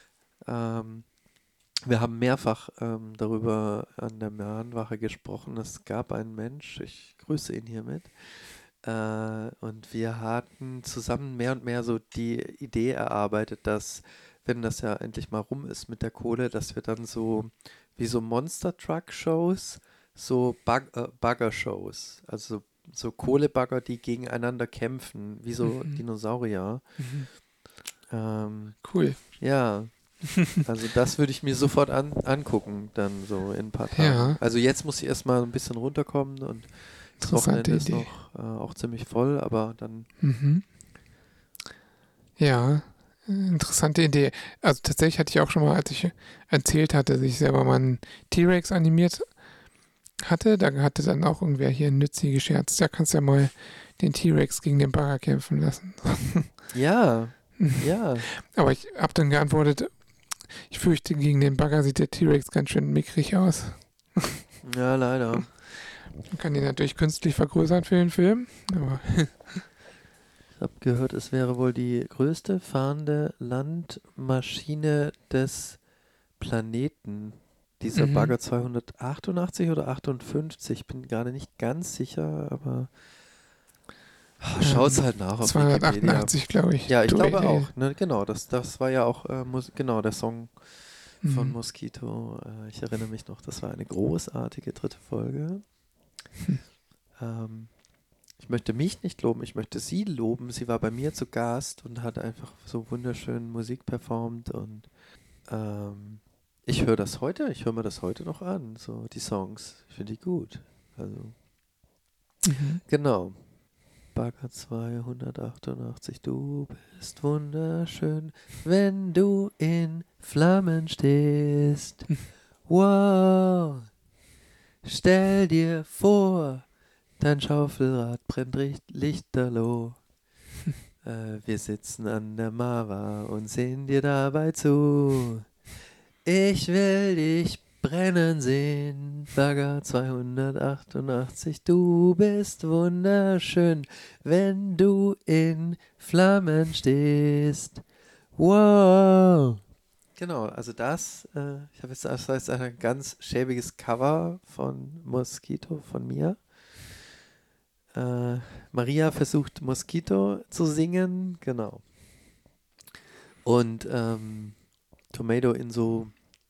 wir haben mehrfach darüber an der Mahnwache gesprochen. Es gab einen Mensch, ich grüße ihn hiermit, und wir hatten zusammen mehr und mehr so die Idee erarbeitet, dass, wenn das ja endlich mal rum ist mit der Kohle, dass wir dann so wie so Monster-Truck-Shows, so Bagger-Shows, also so Kohlebagger, die gegeneinander kämpfen, wie so Dinosaurier. cool. Ja, also das würde ich mir sofort angucken, dann so in ein paar Tagen. Ja. Also jetzt muss ich erstmal ein bisschen runterkommen und das Wochenende ist noch auch ziemlich voll, aber dann... Ja, interessante Idee. Also tatsächlich hatte ich auch schon mal, als ich erzählt hatte, dass ich selber mal einen T-Rex animiert hatte, da hatte dann auch irgendwer hier in Lützi gescherzt, ja, kannst ja mal den T-Rex gegen den Bagger kämpfen lassen. Ja, Ja, Aber ich habe dann geantwortet, ich fürchte, gegen den Bagger sieht der T-Rex ganz schön mickrig aus. ja, leider. Man kann ihn natürlich künstlich vergrößern für den Film, aber Ich habe gehört, es wäre wohl die größte fahrende Landmaschine des Planeten. Dieser Mhm. Bagger 288 oder 58, bin gerade nicht ganz sicher, aber schaut's halt nach auf Wikipedia. 288, glaube ich. Ja, ich Duell. glaube auch. Ne, genau, das war ja auch genau der Song von Mhm. Mosquito. Ich erinnere mich noch, das war eine großartige 3. Folge. Ich möchte mich nicht loben, ich möchte sie loben. Sie war bei mir zu Gast und hat einfach so wunderschön Musik performt und ich höre mir das heute noch an, so die Songs. Ich finde die gut. Also, Mhm. genau. Bagger 288, du bist wunderschön, wenn du in Flammen stehst. Wow, stell dir vor, dein Schaufelrad brennt lichterloh. Wir sitzen an der Mava und sehen dir dabei zu. Ich will dich brennen sehen, Bagger 288, du bist wunderschön, wenn du in Flammen stehst. Wow. Genau, also das heißt ein ganz schäbiges Cover von Mosquito von mir. Maria versucht Mosquito zu singen, genau. Und Tomato in so,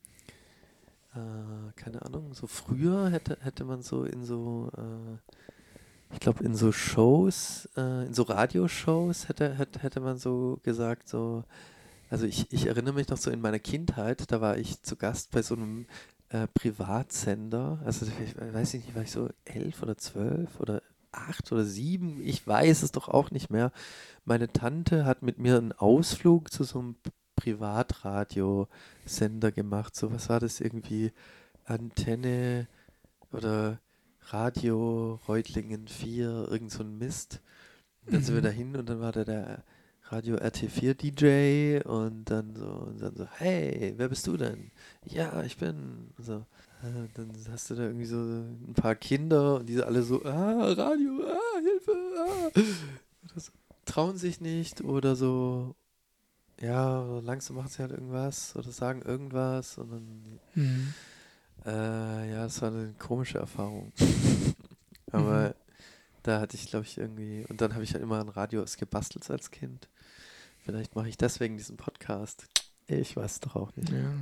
keine Ahnung, so früher hätte man so in so, ich glaube in so Shows, in so Radioshows hätte man so gesagt, so, also ich erinnere mich noch so in meiner Kindheit, da war ich zu Gast bei so einem Privatsender, also ich weiß nicht, war ich so 11 oder 12 oder 8 oder 7, ich weiß es doch auch nicht mehr. Meine Tante hat mit mir einen Ausflug zu so einem Privatradiosender gemacht. So, was war das irgendwie? Antenne oder Radio Reutlingen 4, irgend so ein Mist. Und dann sind wir dahin und dann war da der Radio RT4 DJ und dann so, hey, wer bist du denn? Ja, ich bin. So. Dann hast du da irgendwie so ein paar Kinder und die sind alle so, Radio, Hilfe, Das trauen sich nicht oder so, ja, langsam machen sie halt irgendwas oder sagen irgendwas und dann, Mhm. ja, das war eine komische Erfahrung. Aber da hatte ich, glaube ich, irgendwie, und dann habe ich halt immer an Radios gebastelt als Kind. Vielleicht mache ich deswegen diesen Podcast. Ich weiß doch auch nicht. Ja.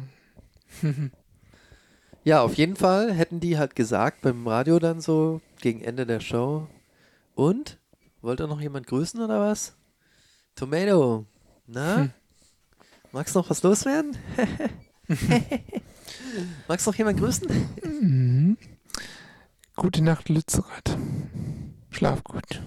Ja, auf jeden Fall hätten die halt gesagt beim Radio dann so gegen Ende der Show. Und? Wollte noch jemand grüßen oder was? Tomato, na? Magst du noch was loswerden? Magst du noch jemand grüßen? Mhm. Gute Nacht, Lützerath. Schlaf gut.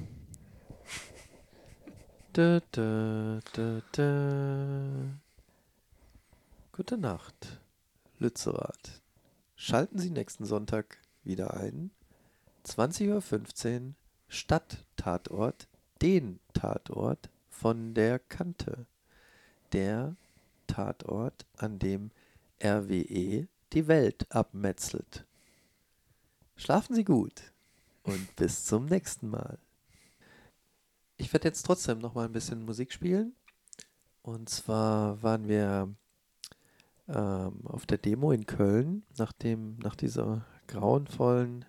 Da, da, da, da. Gute Nacht, Lützerath. Schalten Sie nächsten Sonntag wieder ein. 20:15 Uhr, Stadttatort, den Tatort von der Kante. Der Tatort, an dem RWE die Welt abmetzelt. Schlafen Sie gut und bis zum nächsten Mal. Ich werde jetzt trotzdem noch mal ein bisschen Musik spielen. Und zwar waren wir auf der Demo in Köln, nach dieser grauenvollen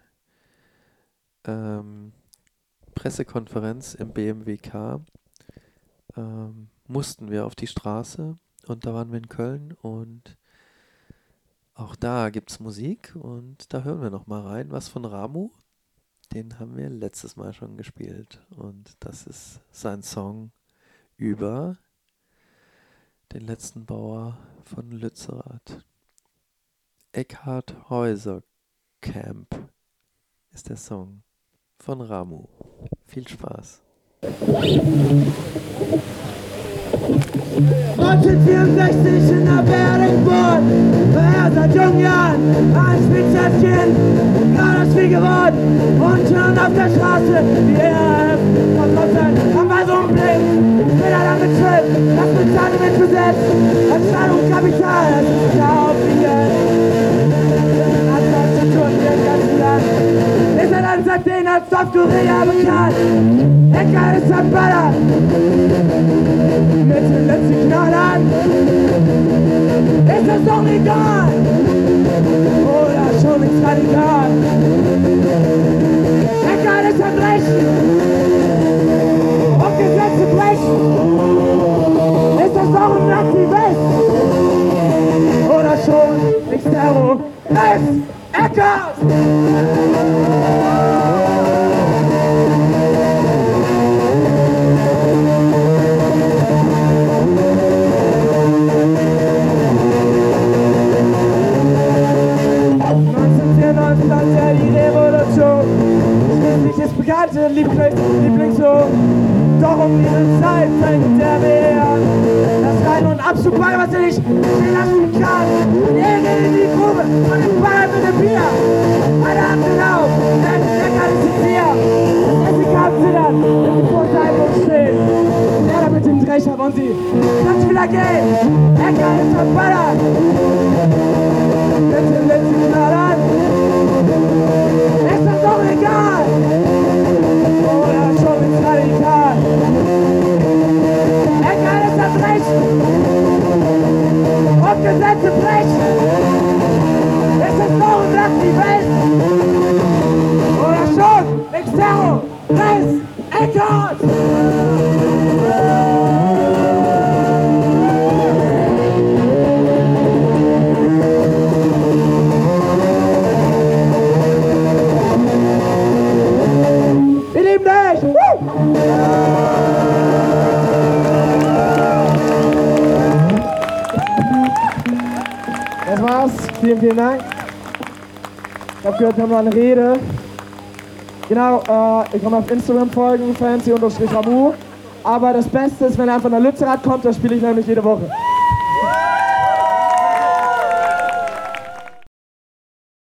Pressekonferenz im BMWK, mussten wir auf die Straße und da waren wir in Köln und auch da gibt es Musik und da hören wir noch mal rein, was von Ramu. Den haben wir letztes Mal schon gespielt und das ist sein Song über den letzten Bauer von Lützerath. Eckhard Häuser Camp ist der Song von Ramu. Viel Spaß. 1964 in der Beringburg war er seit jungen Jahren ein Spezialchen, gerade ist viel geworden und schon auf der Straße, wie er kommt auf sein, am Wasser und blinkt, will er betritt, das bezahlt mit Gesetz. Entscheidung Kapital, das ist klar aufgegangen. Anfangsstrukturen im ganzen Land. Wir sind an Sardinien als Nordkorea bekannt. Eckart ist am Baller. Mit den letzten Knallern. Ist das doch egal? Oder schon nichts radikal? Eckart ist am Rechten. Und Gesetze brechen. Ist das doch ein Aktivist? Oder schon nichts Terror? Ist Eckart! Die Revolution, schließlich ist bekannte Lieblingslob. Doch um diese Zeit fängt der Bär das Rein- und Abzugbein, was er nicht stehen lassen kann. Er geht in die Grube und den Ball mit dem Bier. Alle Achten auf, denn der kann es nicht mehr. Das SEK zittert, wenn sie vor seinem Mund stehen. Der da mit dem Drescher und sie kann wieder gehen. Er kann es verballern. Mit dem letzten Knallern. Ist das doch egal? Oder schon ins Radikal? Eckart ist am Rechten und Gesetze brechen. Ist das doch ein Aktivist? Oder schon nix Terror? Rest Eckart! Das war's. Vielen Dank. Ich hab gehört, wir haben noch eine Rede. Genau, ihr könnt auf Instagram folgen, fancy_ramu. Aber das Beste ist, wenn ihr einfach nach Lützerath kommt, das spiele ich nämlich jede Woche.